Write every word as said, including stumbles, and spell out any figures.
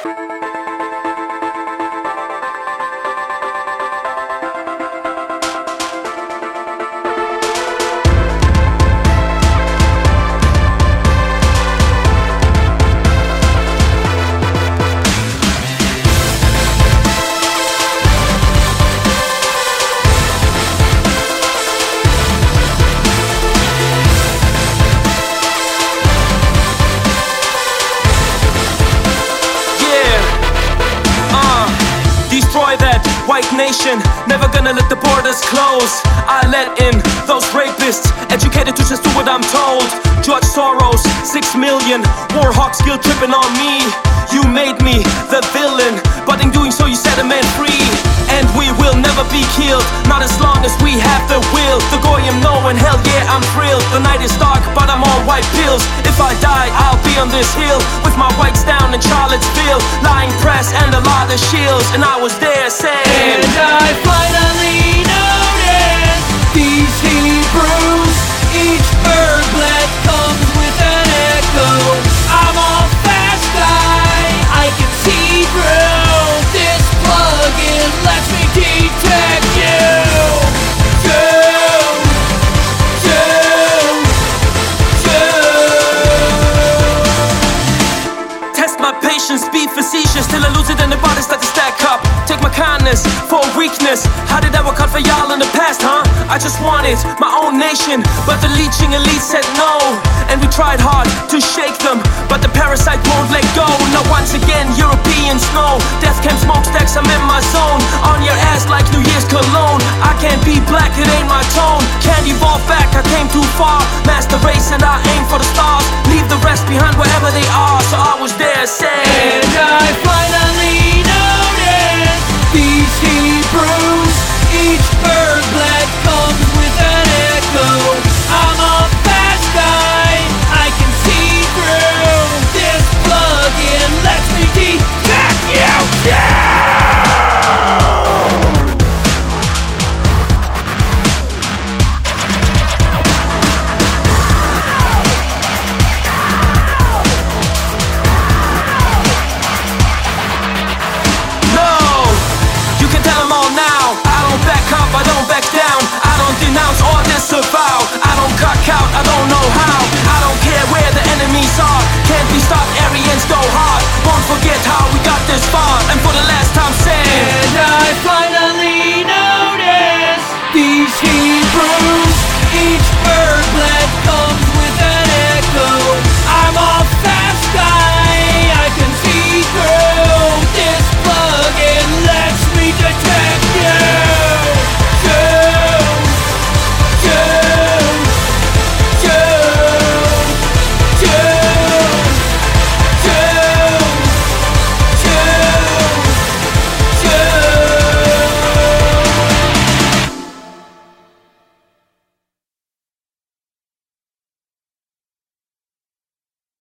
White nation, never gonna let the borders close. I let in those rapists, educated to just do what I'm told. George Soros, six million, war hawks guilt tripping on me. You made me the villain, but in doing so you set a man free. And we will never be killed, not as long as we have the will. The goyim knowing, hell yeah, I'm thrilled. The night is dark, but I'm on white pills. If I die, I'll be on this hill with my whites down in Charlottesville, lying press and a lot of shields. And I was there saying, and I finally noticed these Hebrews, each bird bled comes with an echo. I'm a fast guy, I can see through. This plug-in lets me detect you. You, you, you. Test my patience, be facetious till I lose it and the body start to stack up. Take my kindness for weakness. How did that work out for y'all in the past, huh? I just wanted my own nation, but the leeching elite said no. And we tried hard to shake them, but the parasite won't let go. Now once again, European snow, death camp smokestacks, I'm in my zone. On your ass like New Year's cologne. I can't be black, it ain't my tone. Can't evolve back, I came too far. Master race and I aim for the stars. Leave the rest behind wherever they are. So I was there, said